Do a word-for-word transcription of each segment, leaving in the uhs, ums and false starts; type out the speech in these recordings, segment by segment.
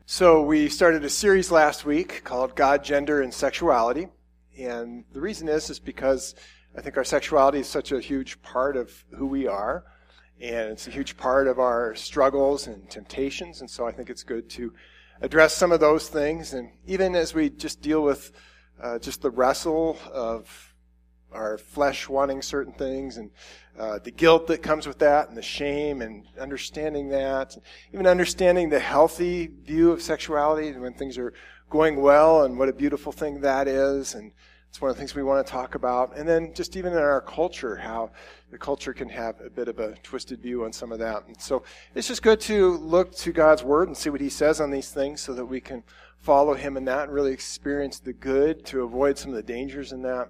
So we started a series last week called God, Gender, and Sexuality. And the reason is, is because I think our sexuality is such a huge part of who we are. And it's a huge part of our struggles and temptations. And so I think it's good to address some of those things. And even as we just deal with uh, just the wrestle of our flesh wanting certain things and uh, the guilt that comes with that and the shame and understanding that, even understanding the healthy view of sexuality and when things are going well and what a beautiful thing that is. And it's one of the things we want to talk about. And then just even in our culture, how the culture can have a bit of a twisted view on some of that. And so it's just good to look to God's Word and see what He says on these things so that we can follow Him in that and really experience the good to avoid some of the dangers in that.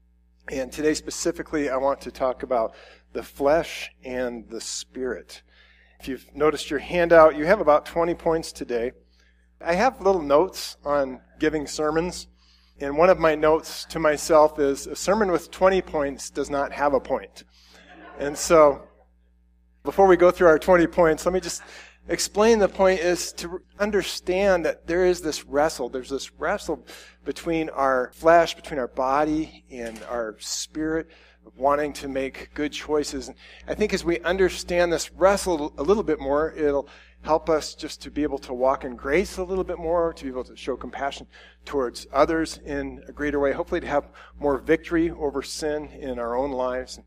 And today specifically, I want to talk about the flesh and the spirit. If you've noticed your handout, you have about twenty points today. I have little notes on giving sermons. And one of my notes to myself is, a sermon with twenty points does not have a point. And so, before we go through our twenty points, let me just explain the point is to understand that there is this wrestle. There's this wrestle between our flesh, between our body, and our spirit, of wanting to make good choices. And I think as we understand this wrestle a little bit more, it'll help us just to be able to walk in grace a little bit more, to be able to show compassion towards others in a greater way, hopefully to have more victory over sin in our own lives.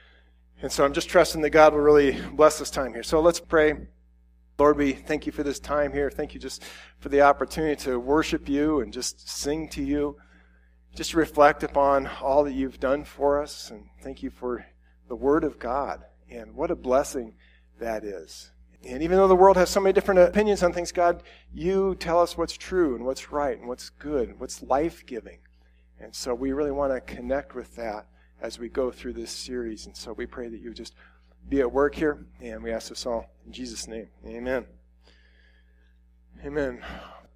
And so I'm just trusting that God will really bless this time here. So let's pray. Lord, we thank you for this time here. Thank you just for the opportunity to worship you and just sing to you, just to reflect upon all that you've done for us. And thank you for the Word of God. And what a blessing that is. And even though the world has so many different opinions on things, God, you tell us what's true and what's right and what's good and what's life-giving. And so we really want to connect with that as we go through this series. And so we pray that you just be at work here, and we ask this all in Jesus' name. Amen. Amen.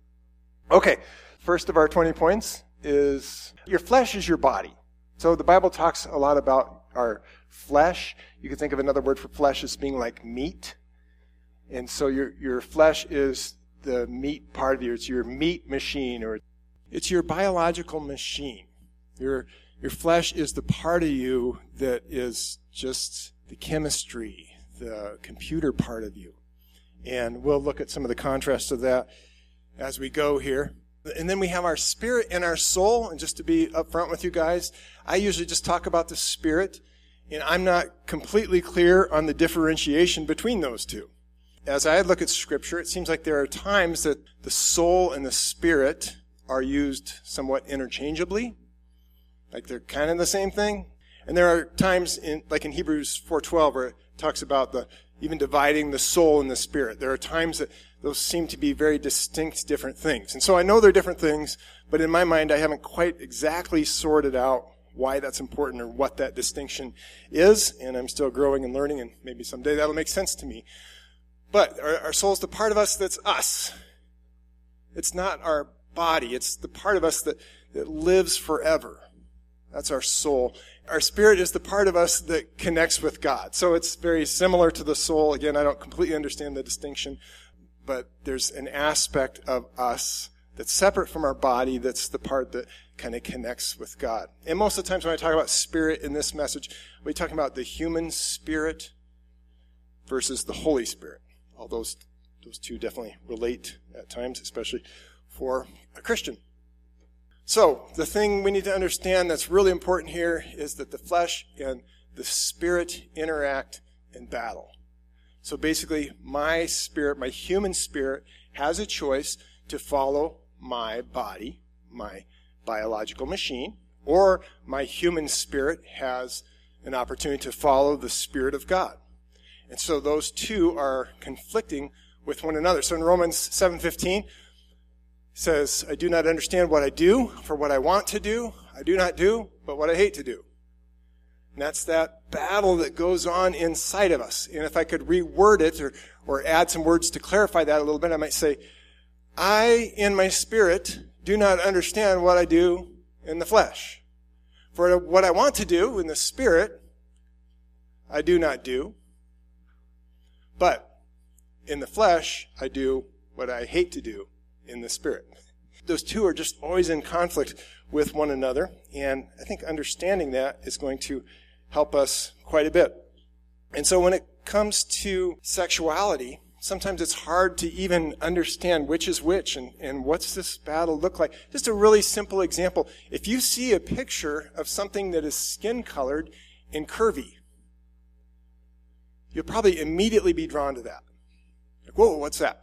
Okay, first of our twenty points is your flesh is your body. So the Bible talks a lot about our flesh. You can think of another word for flesh as being like meat. And so your your flesh is the meat part of you. It's your meat machine, or it's your biological machine. Your your flesh is the part of you that is just the chemistry, the computer part of you. And we'll look at some of the contrasts of that as we go here. And then we have our spirit and our soul. And just to be upfront with you guys, I usually just talk about the spirit, and I'm not completely clear on the differentiation between those two. As I look at Scripture, it seems like there are times that the soul and the spirit are used somewhat interchangeably, like they're kind of the same thing. And there are times, in, like in Hebrews four twelve, where it talks about the even dividing the soul and the spirit. There are times that those seem to be very distinct, different things. And so I know they're different things, but in my mind, I haven't quite exactly sorted out why that's important or what that distinction is. And I'm still growing and learning, and maybe someday that'll make sense to me. But our, our soul is the part of us that's us. It's not our body. It's the part of us that, that lives forever. That's our soul. Our spirit is the part of us that connects with God. So it's very similar to the soul. Again, I don't completely understand the distinction, but there's an aspect of us that's separate from our body that's the part that kind of connects with God. And most of the times when I talk about spirit in this message, we're talking about the human spirit versus the Holy Spirit. All those, those two definitely relate at times, especially for a Christian. So, the thing we need to understand that's really important here is that the flesh and the spirit interact in battle. So basically, my spirit, my human spirit, has a choice to follow my body, my biological machine, or my human spirit has an opportunity to follow the Spirit of God. And so those two are conflicting with one another. So in Romans seven fifteen, says, I do not understand what I do, for what I want to do, I do not do, but what I hate to do. And that's that battle that goes on inside of us. And if I could reword it or, or add some words to clarify that a little bit, I might say, I, in my spirit, do not understand what I do in the flesh. For what I want to do in the spirit, I do not do. But in the flesh, I do what I hate to do in the spirit. Those two are just always in conflict with one another, and I think understanding that is going to help us quite a bit. And so when it comes to sexuality, sometimes it's hard to even understand which is which and, and what's this battle look like. Just a really simple example. If you see a picture of something that is skin-colored and curvy, you'll probably immediately be drawn to that. Like, whoa, what's that?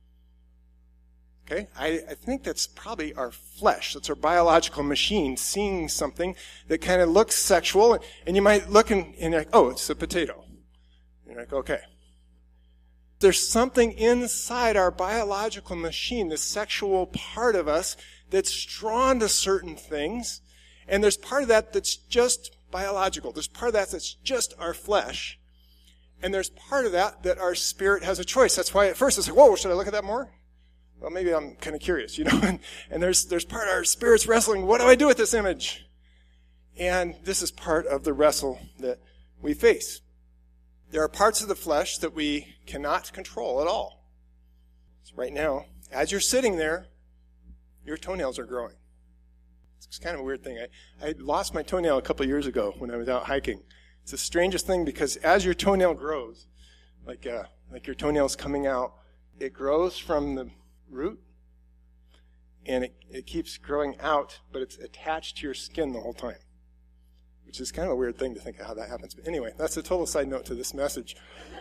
Okay, I, I think that's probably our flesh. That's our biological machine seeing something that kind of looks sexual, and, and you might look and, and you're like, oh, it's a potato. And you're like, okay. There's something inside our biological machine, the sexual part of us, that's drawn to certain things, and there's part of that that's just biological. There's part of that that's just our flesh, and there's part of that that our spirit has a choice. That's why at first it's like, whoa, should I look at that more? Well, maybe I'm kind of curious, you know, and, and there's there's part of our spirit's wrestling. What do I do with this image? And this is part of the wrestle that we face. There are parts of the flesh that we cannot control at all. So right now, as you're sitting there, your toenails are growing. It's kind of a weird thing. I, I lost my toenail a couple of years ago when I was out hiking. It's the strangest thing because as your toenail grows, like uh, like your toenail's coming out, it grows from the root, and it, it keeps growing out, but it's attached to your skin the whole time, which is kind of a weird thing to think of how that happens. But anyway, that's a total side note to this message.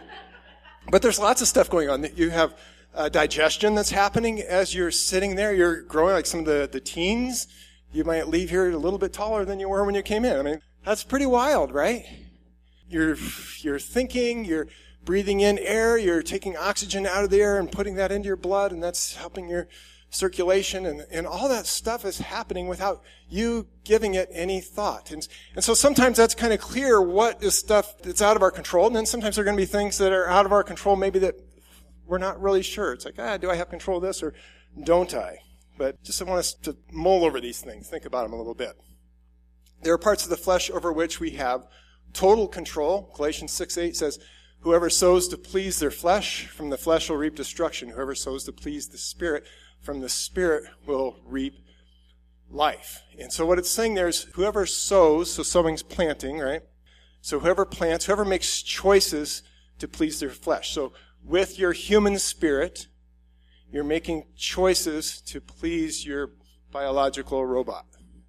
But there's lots of stuff going on. You have uh, digestion that's happening as you're sitting there. You're growing like some of the, the teens. You might leave here a little bit taller than you were when you came in. I mean, that's pretty wild, right? You're you're thinking, you're breathing in air, you're taking oxygen out of the air and putting that into your blood, and that's helping your circulation, and, and all that stuff is happening without you giving it any thought. And, and so sometimes that's kind of clear what is stuff that's out of our control, and then sometimes there are going to be things that are out of our control, maybe that we're not really sure. It's like, ah, do I have control of this or don't I? But just I want us to mull over these things, think about them a little bit. There are parts of the flesh over which we have total control. Galatians six eight says, whoever sows to please their flesh, from the flesh will reap destruction. Whoever sows to please the Spirit, from the Spirit will reap life. And so what it's saying there is whoever sows, so sowing's planting, right? So whoever plants, whoever makes choices to please their flesh. So with your human spirit, you're making choices to please your biological robot.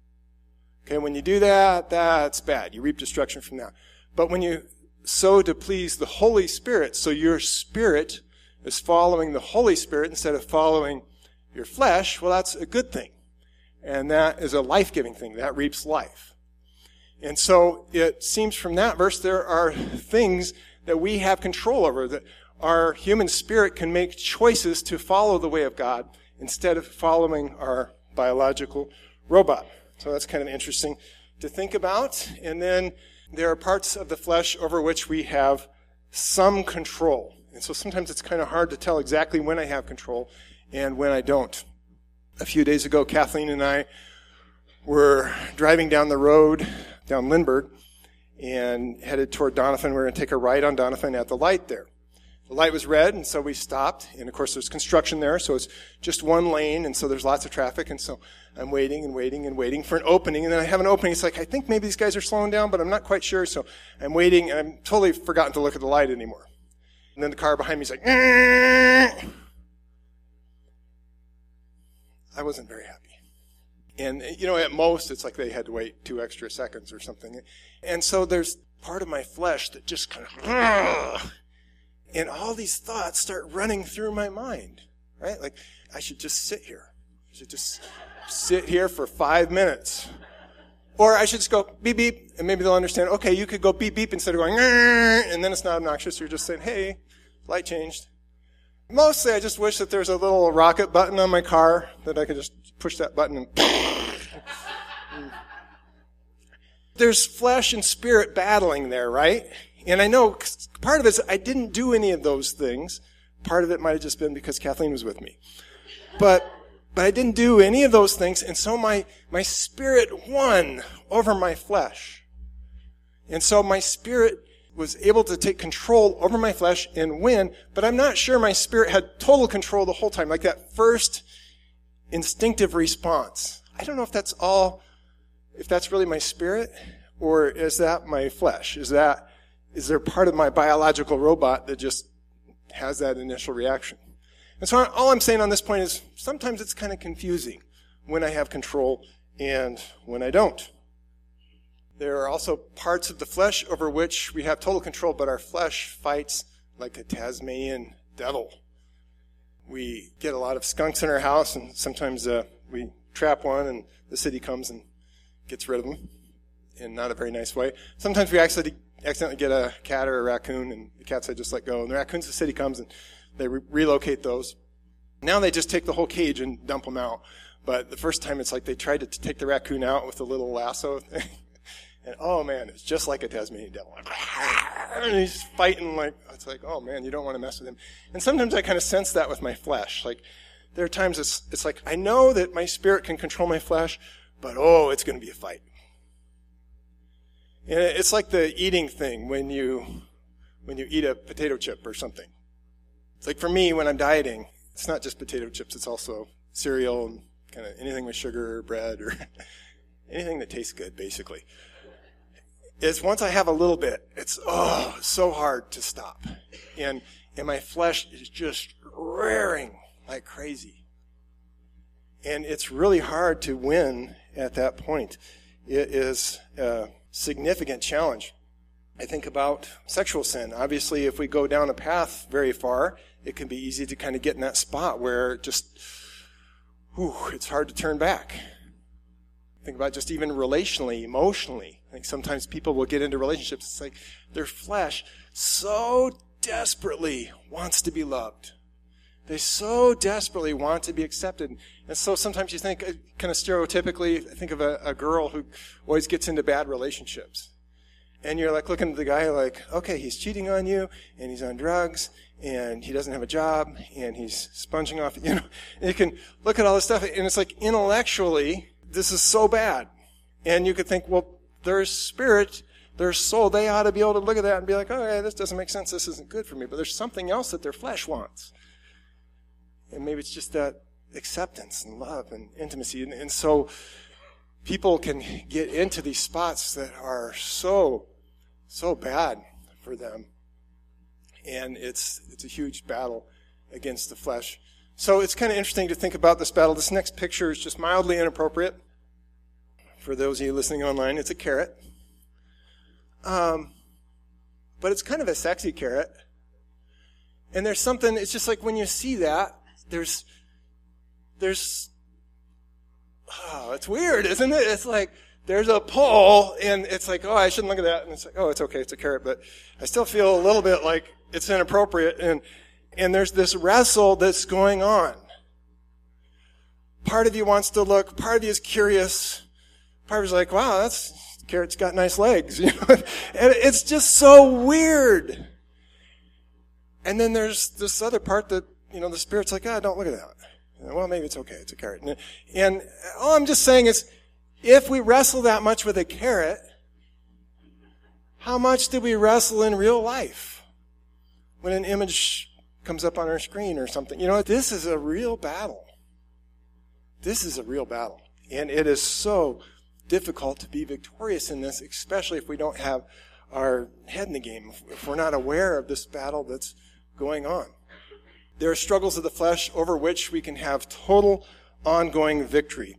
Okay, when you do that, that's bad. You reap destruction from that. But when you sow to please the Holy Spirit, so your spirit is following the Holy Spirit instead of following your flesh, well, that's a good thing. And that is a life-giving thing. That reaps life. And so it seems from that verse there are things that we have control over, that our human spirit can make choices to follow the way of God instead of following our biological robot. So that's kind of interesting to think about. And then there are parts of the flesh over which we have some control. And so sometimes it's kind of hard to tell exactly when I have control and when I don't. A few days ago, Kathleen and I were driving down the road, down Lindbergh, and headed toward Doniphan. We were going to take a ride on Doniphan at the light there. The light was red, and so we stopped. And, of course, there's construction there, so it's just one lane, and so there's lots of traffic. And so I'm waiting and waiting and waiting for an opening. And then I have an opening. It's like, I think maybe these guys are slowing down, but I'm not quite sure. So I'm waiting, and I'm totally forgotten to look at the light anymore. And then the car behind me is like, Aah! I wasn't very happy. And, you know, at most, it's like they had to wait two extra seconds or something. And so there's part of my flesh that just kind of, Aah! And all these thoughts start running through my mind, right? Like, I should just sit here. I should just sit here for five minutes. Or I should just go beep, beep, and maybe they'll understand, okay, you could go beep, beep instead of going, Arr! And then it's not obnoxious. You're just saying, hey, light changed. Mostly, I just wish that there's a little rocket button on my car that I could just push that button and there's flesh and spirit battling there, right? And I know part of it is I didn't do any of those things. Part of it might have just been because Kathleen was with me. But but I didn't do any of those things, and so my, my spirit won over my flesh. And so my spirit was able to take control over my flesh and win, but I'm not sure my spirit had total control the whole time. Like that first instinctive response. I don't know if that's all, if that's really my spirit, or is that my flesh? Is that, is there part of my biological robot that just has that initial reaction? And so all I'm saying on this point is sometimes it's kind of confusing when I have control and when I don't. There are also parts of the flesh over which we have total control, but our flesh fights like a Tasmanian devil. We get a lot of skunks in our house, and sometimes uh, we trap one, and the city comes and gets rid of them in not a very nice way. Sometimes we accidentally, accidentally get a cat or a raccoon, and the cats I just let go. And the raccoons, the city comes and they re- relocate those. Now they just take the whole cage and dump them out. But the first time it's like they tried to t- take the raccoon out with a little lasso thing. And oh man, it's just like a Tasmanian devil. And he's fighting like, it's like, oh man, you don't want to mess with him. And sometimes I kind of sense that with my flesh. Like, there are times it's, it's like, I know that my spirit can control my flesh, but oh, it's going to be a fight. And it's like the eating thing when you, when you eat a potato chip or something. It's like for me, when I'm dieting, it's not just potato chips, it's also cereal and kind of anything with sugar or bread or anything that tastes good, basically. Is once I have a little bit, it's, oh, so hard to stop. And, and my flesh is just raring like crazy. And it's really hard to win at that point. It is a significant challenge. I think about sexual sin. Obviously, if we go down a path very far, it can be easy to kind of get in that spot where just, whew, it's hard to turn back. Think about just even relationally, emotionally. I think sometimes people will get into relationships. It's like their flesh so desperately wants to be loved. They so desperately want to be accepted. And so sometimes you think, kind of stereotypically, I think of a, a girl who always gets into bad relationships. And you're like looking at the guy like, okay, he's cheating on you, and he's on drugs, and he doesn't have a job, and he's sponging off, you know. And you can look at all this stuff, and it's like intellectually, this is so bad. And you could think, well, their spirit, their soul, they ought to be able to look at that and be like, okay, this doesn't make sense, this isn't good for me. But there's something else that their flesh wants. And maybe it's just that acceptance and love and intimacy. And, and so people can get into these spots that are so, so bad for them. And it's it's a huge battle against the flesh. So it's kind of interesting to think about this battle. This next picture is just mildly inappropriate. For those of you listening online, it's a carrot. Um, but it's kind of a sexy carrot. And there's something, it's just like when you see that, there's, there's, oh, it's weird, isn't it? It's like, there's a pull, and it's like, oh, I shouldn't look at that. And it's like, oh, it's okay, it's a carrot. But I still feel a little bit like it's inappropriate. And, and there's this wrestle that's going on. Part of you wants to look, part of you is curious. Part of you's like, wow, that's, carrot's got nice legs. You know? And it's just so weird. And then there's this other part that, you know, the spirit's like, ah, don't look at that. And, well, maybe it's okay, it's a carrot. And, and all I'm just saying is, if we wrestle that much with a carrot, how much do we wrestle in real life? When an image comes up on our screen or something. You know, this is a real battle. This is a real battle. And it is so difficult to be victorious in this, especially if we don't have our head in the game, if we're not aware of this battle that's going on. There are struggles of the flesh over which we can have total ongoing victory.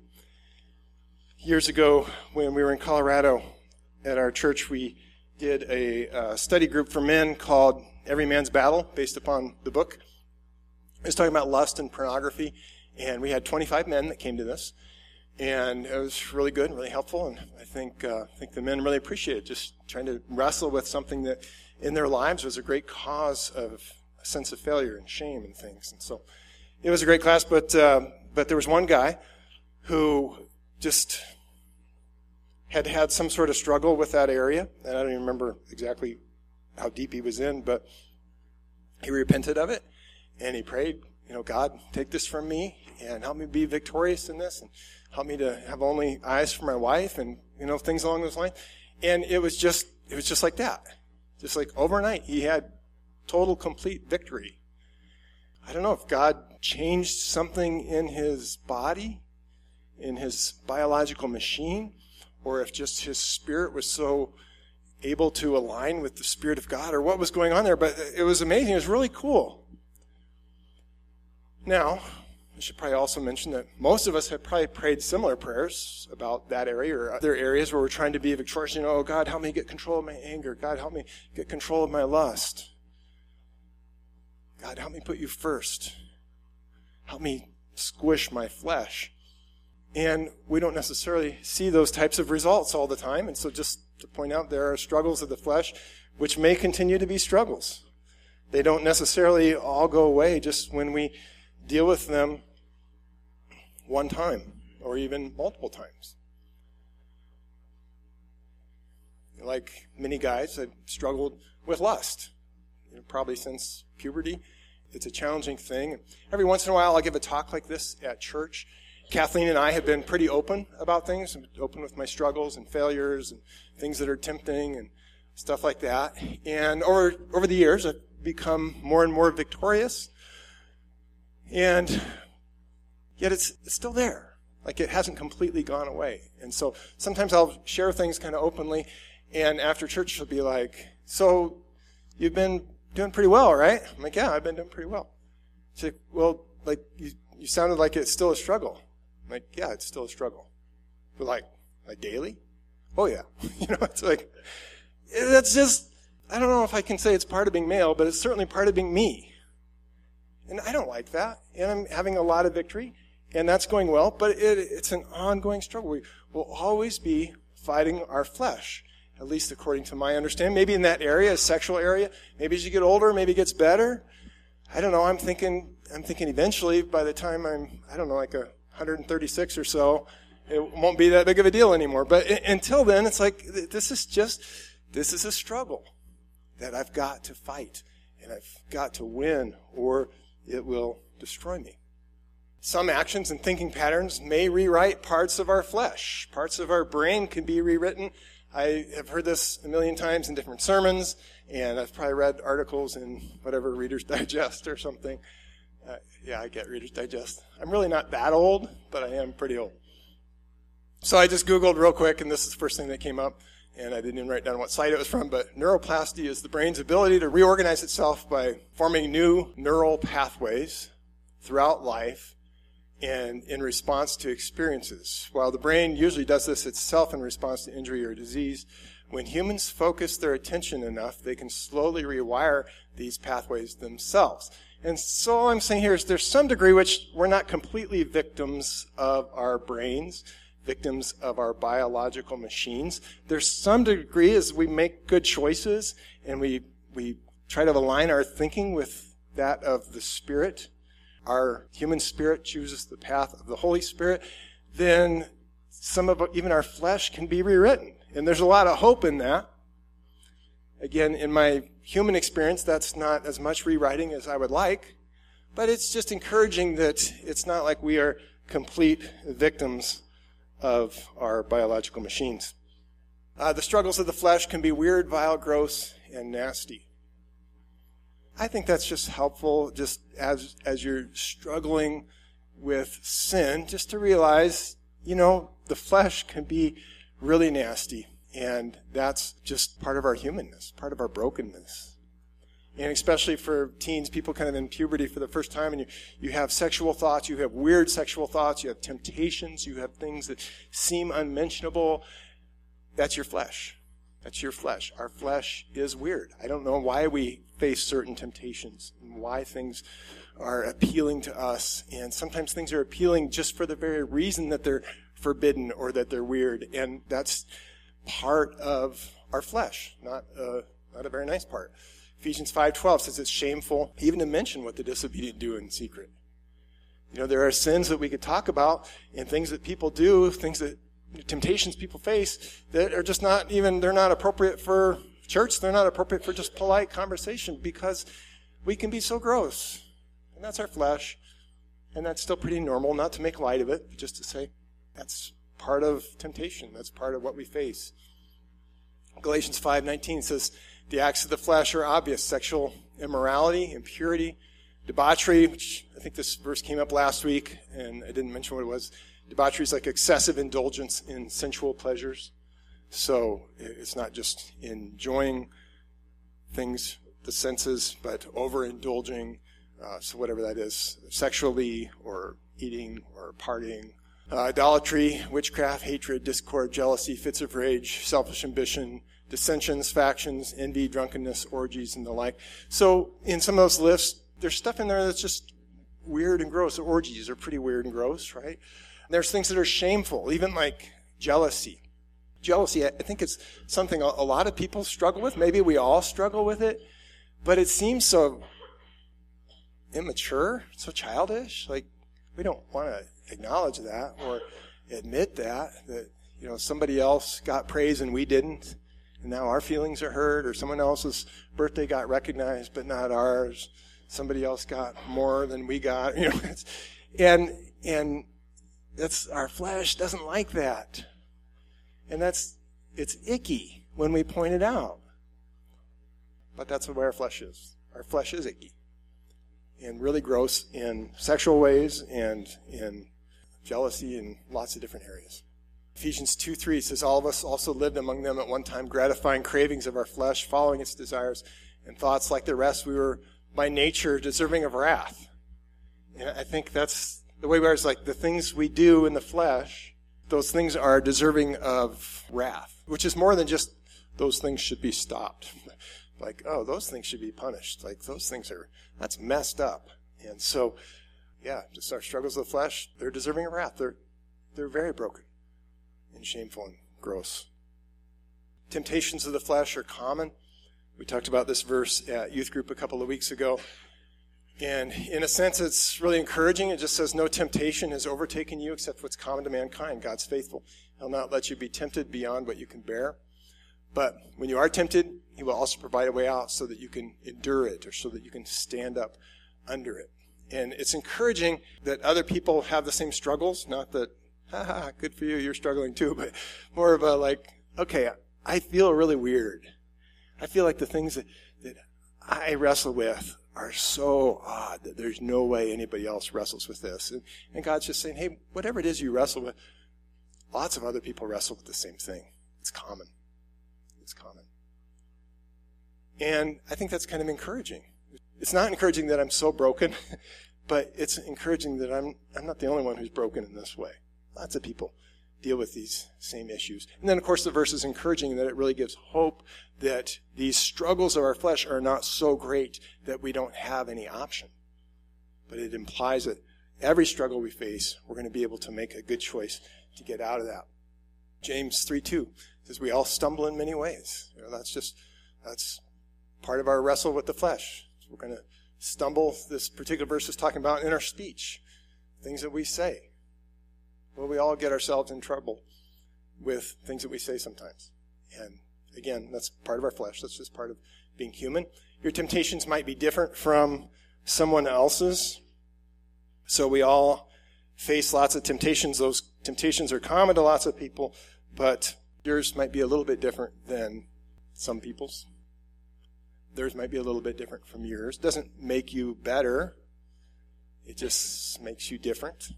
Years ago, when we were in Colorado at our church, we did a uh, study group for men called Every Man's Battle, based upon the book. It was talking about lust and pornography, and we had twenty-five men that came to this. And it was really good and really helpful, and I think uh, I think the men really appreciated just trying to wrestle with something that in their lives was a great cause of a sense of failure and shame and things. And so it was a great class, but uh, but there was one guy who just had had some sort of struggle with that area, and I don't even remember exactly how deep he was in, but he repented of it, and he prayed, you know, God, take this from me, and help me be victorious in this, and help me to have only eyes for my wife, and, you know, things along those lines. And it was just, it was just like that. Just like overnight, he had total, complete victory. I don't know if God changed something in his body, in his biological machine, or if just his spirit was so able to align with the Spirit of God, or what was going on there. But it was amazing. It was really cool. Now, I should probably also mention that most of us have probably prayed similar prayers about that area or other areas where we're trying to be victorious. You know, oh, God, help me get control of my anger. God, help me get control of my lust. God, help me put you first. Help me squish my flesh. And we don't necessarily see those types of results all the time. And so just to point out, there are struggles of the flesh which may continue to be struggles. They don't necessarily all go away just when we deal with them one time or even multiple times. Like many guys, I've struggled with lust, you know, probably since puberty. It's a challenging thing. Every once in a while, I'll give a talk like this at church. Kathleen and I have been pretty open about things. I'm open with my struggles and failures and things that are tempting and stuff like that. And over over the years, I've become more and more victorious. And yet it's, it's still there. Like it hasn't completely gone away. And so sometimes I'll share things kind of openly, and after church she'll be like, so you've been doing pretty well, right? I'm like, yeah, I've been doing pretty well. She's like, well, like you, you sounded like it's still a struggle. I'm like, yeah, it's still a struggle. But like, like daily? Oh yeah. You know, it's like, that's just, I don't know if I can say it's part of being male, but it's certainly part of being me. And I don't like that. And I'm having a lot of victory, and that's going well, but it, it's an ongoing struggle. We will always be fighting our flesh, at least according to my understanding. Maybe in that area, a sexual area. Maybe as you get older, maybe it gets better. I don't know. I'm thinking, I'm thinking eventually, by the time I'm, I don't know, like a one hundred thirty-six or so, it won't be that big of a deal anymore. But until then, it's like, this is just, this is a struggle that I've got to fight, and I've got to win, or it will destroy me. Some actions and thinking patterns may rewrite parts of our flesh. Parts of our brain can be rewritten. I have heard this a million times in different sermons, and I've probably read articles in whatever, Reader's Digest or something. Uh, yeah, I get Reader's Digest. I'm really not that old, but I am pretty old. So I just Googled real quick, and this is the first thing that came up. And I didn't even write down what site it was from, but neuroplasty is the brain's ability to reorganize itself by forming new neural pathways throughout life and in response to experiences. While the brain usually does this itself in response to injury or disease, when humans focus their attention enough, they can slowly rewire these pathways themselves. And so all I'm saying here is there's some degree which we're not completely victims of our brains, victims of our biological machines. There's some degree as we make good choices and we we try to align our thinking with that of the Spirit. Our human spirit chooses the path of the Holy Spirit. Then some of even our flesh can be rewritten. And there's a lot of hope in that. Again, in my human experience, that's not as much rewriting as I would like. But it's just encouraging that it's not like we are complete victims of our biological machines. Uh, the struggles of the flesh can be weird, vile, gross, and nasty. I think that's just helpful, just as as you're struggling with sin, just to realize, you know, the flesh can be really nasty, and that's just part of our humanness, part of our brokenness. And especially for teens, people kind of in puberty for the first time, and you, you have sexual thoughts, you have weird sexual thoughts, you have temptations, you have things that seem unmentionable. That's your flesh. That's your flesh. Our flesh is weird. I don't know why we face certain temptations and why things are appealing to us. And sometimes things are appealing just for the very reason that they're forbidden or that they're weird. And that's part of our flesh, not a, not a very nice part. Ephesians five twelve says it's shameful even to mention what the disobedient do in secret. You know, there are sins that we could talk about and things that people do, things that, temptations people face that are just not even, they're not appropriate for church. They're not appropriate for just polite conversation because we can be so gross. And that's our flesh. And that's still pretty normal, not to make light of it, but just to say that's part of temptation. That's part of what we face. Galatians five nineteen says, the acts of the flesh are obvious: sexual immorality, impurity, Debauchery, which I think this verse came up last week, and I didn't mention what it was. Debauchery is like excessive indulgence in sensual pleasures. So it's not just enjoying things, the senses, but overindulging, uh, so whatever that is, sexually or eating or partying. Uh, idolatry, witchcraft, hatred, discord, jealousy, fits of rage, selfish ambition, dissensions, factions, envy, drunkenness, orgies, and the like. So in some of those lists, there's stuff in there that's just weird and gross. The orgies are pretty weird and gross, right? There's things that are shameful, even like jealousy. Jealousy, I think it's something a lot of people struggle with. Maybe we all struggle with it, but it seems so immature, so childish. Like, we don't want to acknowledge that or admit that, that, you know, somebody else got praise and we didn't, and now our feelings are hurt, or someone else's birthday got recognized but not ours. Somebody else got more than we got, you know. It's, and and that's, our flesh doesn't like that. And that's, it's icky when we point it out. But that's the way our flesh is. Our flesh is icky. And really gross in sexual ways and in jealousy and lots of different areas. Ephesians two three says, all of us also lived among them at one time, gratifying cravings of our flesh, following its desires and thoughts. Like the rest, we were by nature deserving of wrath. And I think that's the way we are, is like the things we do in the flesh, those things are deserving of wrath, which is more than just those things should be stopped. Like, oh, those things should be punished. Like, those things are, that's messed up. And so, yeah, just our struggles of the flesh, they're deserving of wrath. They're, they're very broken and shameful and gross. Temptations of the flesh are common. We talked about this verse at youth group a couple of weeks ago. And in a sense, it's really encouraging. It just says, no temptation has overtaken you except what's common to mankind. God's faithful. He'll not let you be tempted beyond what you can bear. But when you are tempted, he will also provide a way out so that you can endure it, or so that you can stand up under it. And it's encouraging that other people have the same struggles. Not that, ha ha, good for you, you're struggling too, but more of a like, okay, I feel really weird. I feel like the things that, that I wrestle with are so odd that there's no way anybody else wrestles with this. And, and God's just saying, hey, whatever it is you wrestle with, lots of other people wrestle with the same thing. It's common. It's common. And I think that's kind of encouraging. It's not encouraging that I'm so broken, but it's encouraging that I'm I'm not the only one who's broken in this way. Lots of people deal with these same issues. And then, of course, the verse is encouraging that it really gives hope that these struggles of our flesh are not so great that we don't have any option. But it implies that every struggle we face, we're going to be able to make a good choice to get out of that. James three two says we all stumble in many ways. You know, that's just, that's part of our wrestle with the flesh. We're going to stumble, this particular verse is talking about in our speech, things that we say. Well, we all get ourselves in trouble with things that we say sometimes. And again, that's part of our flesh. That's just part of being human. Your temptations might be different from someone else's. So we all face lots of temptations. Those temptations are common to lots of people, but yours might be a little bit different than some people's. Theirs might be a little bit different from yours. Doesn't make you better. It just makes you different.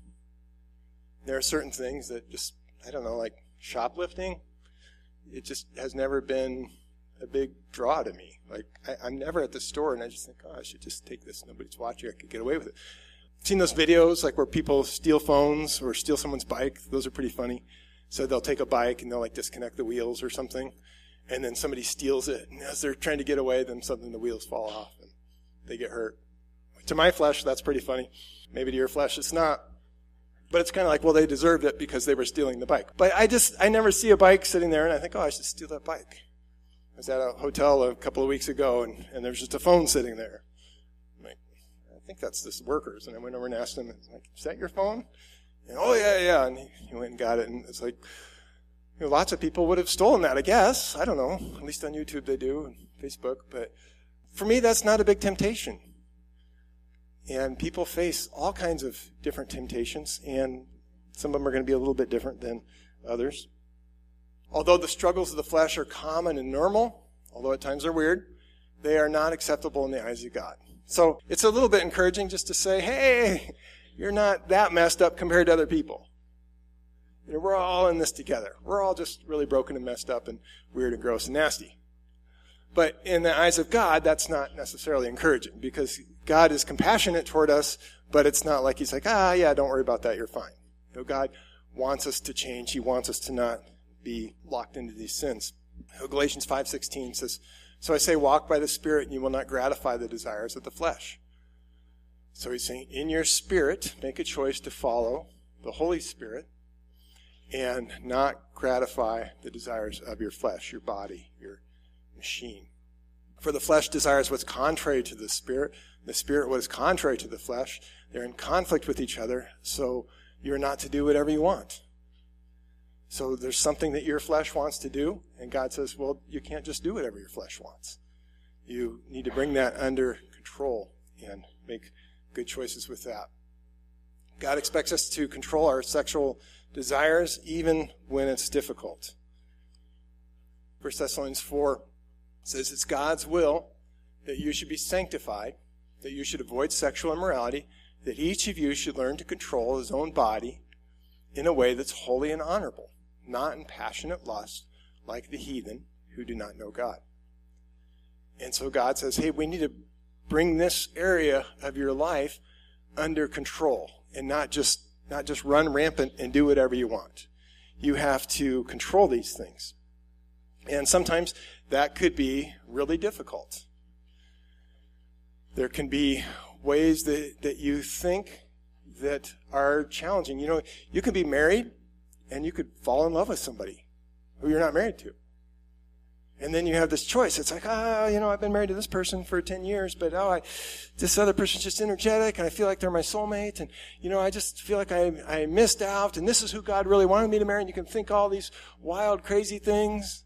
There are certain things that just, I don't know, like shoplifting. It just has never been a big draw to me. Like, I, I'm never at the store and I just think, oh, I should just take this. Nobody's watching. I could get away with it. Seen those videos, like where people steal phones or steal someone's bike. Those are pretty funny. So they'll take a bike and they'll like disconnect the wheels or something. And then somebody steals it. And as they're trying to get away, then suddenly the wheels fall off and they get hurt. To my flesh, that's pretty funny. Maybe to your flesh, it's not. But it's kind of like, well, they deserved it because they were stealing the bike. But I just, I never see a bike sitting there and I think, oh, I should steal that bike. I was at a hotel a couple of weeks ago and, and there's just a phone sitting there. I'm like, I think that's this worker's. And I went over and asked him, like, is that your phone? And, oh, yeah, yeah. And he, he went and got it. And it's like, you know, lots of people would have stolen that, I guess. I don't know. At least on YouTube they do, and Facebook. But for me, that's not a big temptation. And people face all kinds of different temptations, and some of them are going to be a little bit different than others. Although the struggles of the flesh are common and normal, although at times they're weird, they are not acceptable in the eyes of God. So it's a little bit encouraging just to say, hey, you're not that messed up compared to other people. You know, we're all in this together. We're all just really broken and messed up and weird and gross and nasty. But in the eyes of God, that's not necessarily encouraging because God is compassionate toward us, but it's not like he's like, ah, yeah, don't worry about that, you're fine. You know, God wants us to change. He wants us to not be locked into these sins. Galatians five sixteen says, so I say walk by the Spirit and you will not gratify the desires of the flesh. So he's saying in your spirit, make a choice to follow the Holy Spirit and not gratify the desires of your flesh, your body, your machine. For the flesh desires what's contrary to the Spirit. The Spirit what is contrary to the flesh. They're in conflict with each other, so you're not to do whatever you want. So there's something that your flesh wants to do, and God says, well, you can't just do whatever your flesh wants. You need to bring that under control and make good choices with that. God expects us to control our sexual desires even when it's difficult. First Thessalonians four says it's God's will that you should be sanctified, that you should avoid sexual immorality, that each of you should learn to control his own body in a way that's holy and honorable, not in passionate lust like the heathen who do not know God. And so God says, hey, we need to bring this area of your life under control and not just not just run rampant and do whatever you want. You have to control these things. And sometimes that could be really difficult. There can be ways that, that you think that are challenging. You know, you could be married and you could fall in love with somebody who you're not married to. And then you have this choice. It's like, ah, oh, you know, I've been married to this person for ten years, but oh, I, this other person's just energetic, and I feel like they're my soulmate, and, you know, I just feel like I, I missed out, and this is who God really wanted me to marry, and you can think all these wild, crazy things.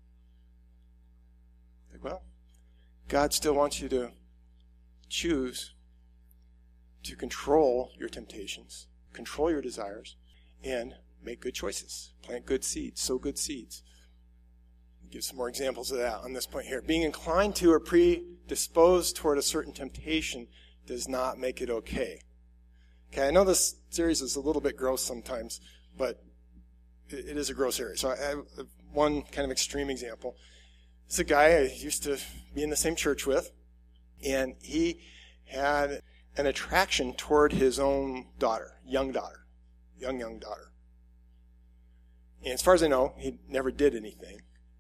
Like, well, God still wants you to choose to control your temptations, control your desires, and make good choices. Plant good seeds, sow good seeds. Give some more examples of that on this point here. Being inclined to or predisposed toward a certain temptation does not make it okay. Okay, I know this series is a little bit gross sometimes, but it is a gross area. So I have one kind of extreme example. It's a guy I used to be in the same church with, and he had an attraction toward his own daughter, young daughter, young, young daughter. And as far as I know, he never did anything.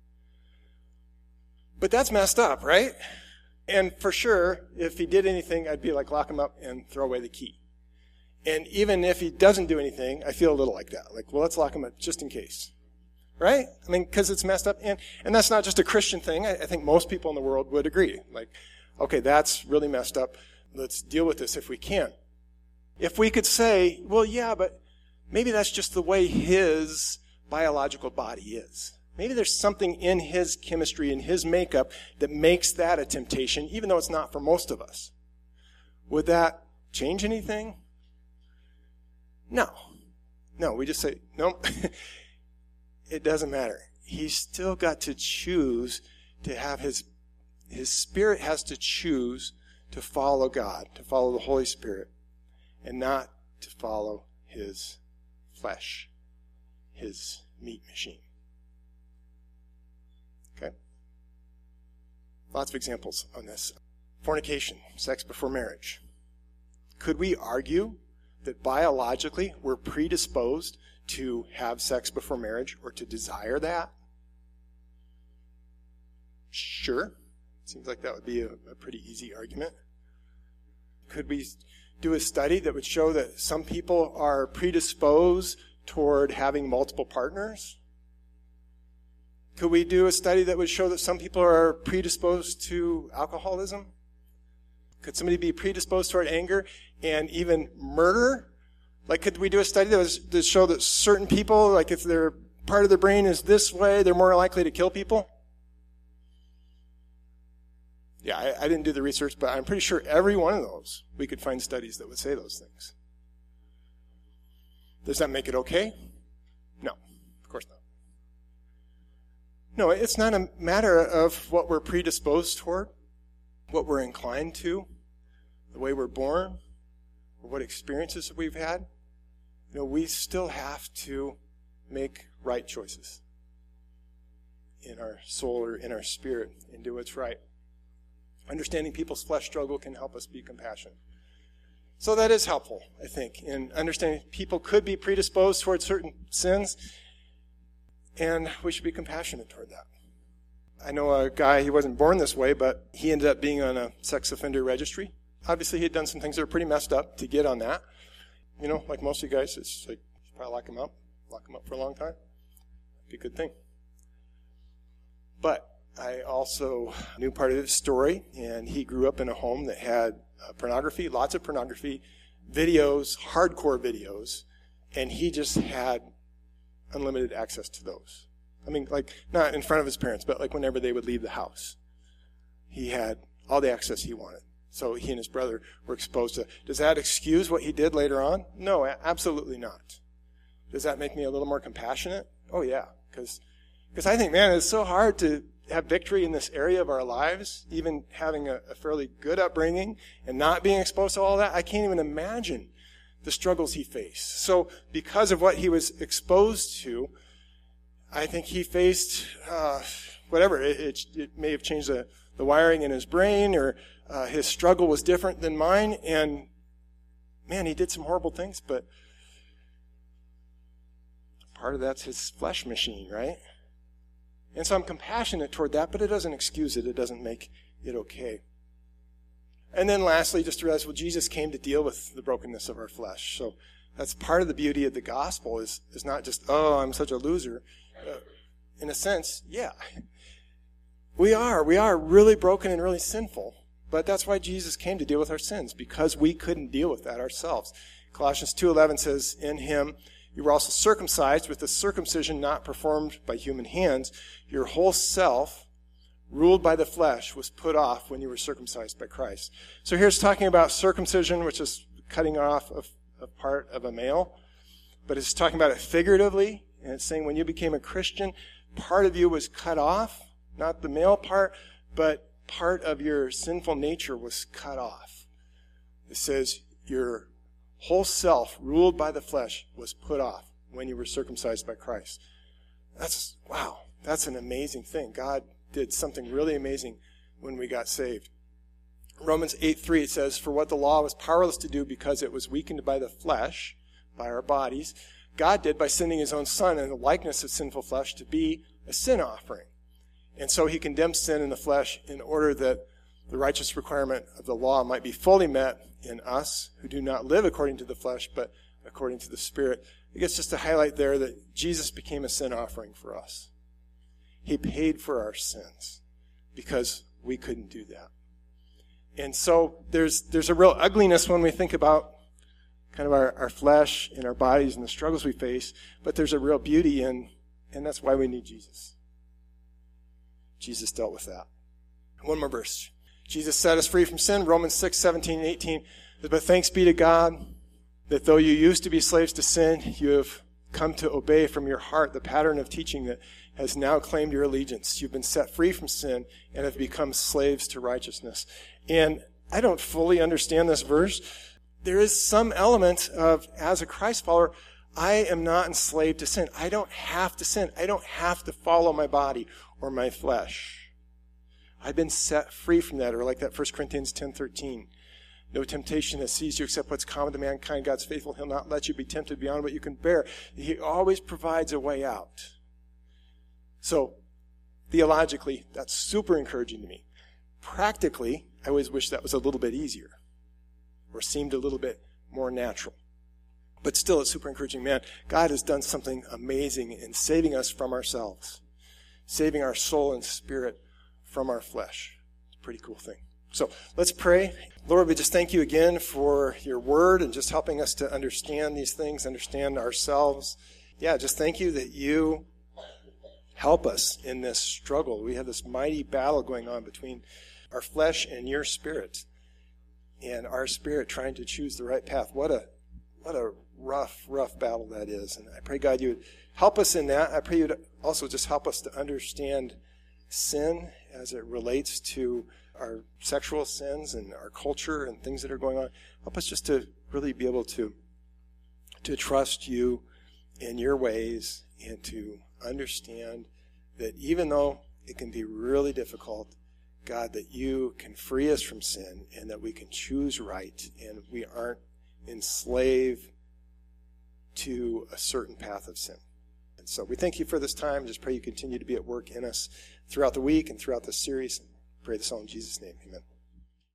But that's messed up, right? And for sure, if he did anything, I'd be like, lock him up and throw away the key. And even if he doesn't do anything, I feel a little like that. Like, well, let's lock him up just in case. Right? I mean, because it's messed up. And, and that's not just a Christian thing. I, I think most people in the world would agree. Like, okay, that's really messed up. Let's deal with this if we can. If we could say, well, yeah, but maybe that's just the way his biological body is. Maybe there's something in his chemistry, in his makeup, that makes that a temptation, even though it's not for most of us. Would that change anything? No. No, we just say, no, it doesn't matter. He's still got to choose to have his, his spirit has to choose to follow God, to follow the Holy Spirit, and not to follow his flesh, his meat machine. Okay? Lots of examples on this. Fornication, sex before marriage. Could we argue that biologically we're predisposed to have sex before marriage or to desire that? Sure. Seems like that would be a, a pretty easy argument. Could we do a study that would show that some people are predisposed toward having multiple partners? Could we do a study that would show that some people are predisposed to alcoholism? Could somebody be predisposed toward anger and even murder? Like, could we do a study that was to show that certain people, like if their part of their brain is this way, they're more likely to kill people? Yeah, I, I didn't do the research, but I'm pretty sure every one of those, we could find studies that would say those things. Does that make it okay? No, of course not. No, it's not a matter of what we're predisposed toward, what we're inclined to. the way we're born, or what experiences we've had, you know, we still have to make right choices in our soul or in our spirit and do what's right. Understanding people's flesh struggle can help us be compassionate. So that is helpful, I think, in understanding people could be predisposed towards certain sins, and we should be compassionate toward that. I know a guy, he wasn't born this way, but he ended up being on a sex offender registry. Obviously, he had done some things that were pretty messed up to get on that. You know, like most of you guys, it's like, probably lock him up, lock him up for a long time. Be a good thing. But I also knew part of his story, and he grew up in a home that had uh, pornography, lots of pornography, videos, hardcore videos, and he just had unlimited access to those. I mean, like, not in front of his parents, but like whenever they would leave the house. He had all the access he wanted. So he and his brother were exposed to. Does that excuse what he did later on? No, absolutely not. Does that make me a little more compassionate? Oh, yeah. Because because I think, man, it's so hard to have victory in this area of our lives, even having a, a fairly good upbringing and not being exposed to all that. I can't even imagine the struggles he faced. So because of what he was exposed to, I think he faced uh, whatever. It, it, it may have changed the, the wiring in his brain, or uh, his struggle was different than mine. And, man, he did some horrible things, but part of that's his flesh machine, right? And so I'm compassionate toward that, but it doesn't excuse it. It doesn't make it okay. And then lastly, just to realize, well, Jesus came to deal with the brokenness of our flesh. So that's part of the beauty of the gospel is, is not just, oh, I'm such a loser. Uh, in a sense, yeah. We are. We are really broken and really sinful. But that's why Jesus came to deal with our sins, because we couldn't deal with that ourselves. Colossians two eleven says, in him you were also circumcised with the circumcision not performed by human hands. Your whole self, ruled by the flesh, was put off when you were circumcised by Christ. So here's talking about circumcision, which is cutting off of a part of a male. But it's talking about it figuratively. And it's saying when you became a Christian, part of you was cut off. Not the male part, but part of your sinful nature was cut off. It says your whole self, ruled by the flesh, was put off when you were circumcised by Christ. That's, wow, that's an amazing thing. God did something really amazing when we got saved. Romans eight three, it says, for what the law was powerless to do because it was weakened by the flesh, by our bodies, God did by sending his own Son in the likeness of sinful flesh to be a sin offering. And so he condemned sin in the flesh in order that the righteous requirement of the law might be fully met in us who do not live according to the flesh, but according to the Spirit. I guess just to highlight there that Jesus became a sin offering for us. He paid for our sins because we couldn't do that. And so there's there's a real ugliness when we think about kind of our, our flesh and our bodies and the struggles we face, but there's a real beauty in, and that's why we need Jesus. Jesus dealt with that. One more verse. Jesus set us free from sin. Romans six, seventeen, and eighteen. But thanks be to God that though you used to be slaves to sin, you have come to obey from your heart the pattern of teaching that has now claimed your allegiance. You've been set free from sin and have become slaves to righteousness. And I don't fully understand this verse. There is some element of, as a Christ follower, I am not enslaved to sin. I don't have to sin. I don't have to follow my body or my flesh. I've been set free from that, or like that First Corinthians ten thirteen. No temptation has seized you except what's common to mankind. God's faithful. He'll not let you be tempted beyond what you can bear. He always provides a way out. So, theologically, that's super encouraging to me. Practically, I always wish that was a little bit easier, or seemed a little bit more natural. But still, it's super encouraging. Man, God has done something amazing in saving us from ourselves, saving our soul and spirit from our flesh. It's a pretty cool thing. So let's pray. Lord, we just thank you again for your word and just helping us to understand these things, understand ourselves. Yeah, just thank you that you help us in this struggle. We have this mighty battle going on between our flesh and your spirit, and our spirit trying to choose the right path. What a what a rough, rough battle that is. And I pray, God, you would help us in that. I pray you'd also just help us to understand sin as it relates to our sexual sins and our culture and things that are going on. Help us just to really be able to, to trust you in your ways and to understand that even though it can be really difficult, God, that you can free us from sin and that we can choose right and we aren't enslaved to a certain path of sin. And so we thank you for this time. Just pray you continue to be at work in us throughout the week and throughout this series. Pray this all in Jesus' name. Amen.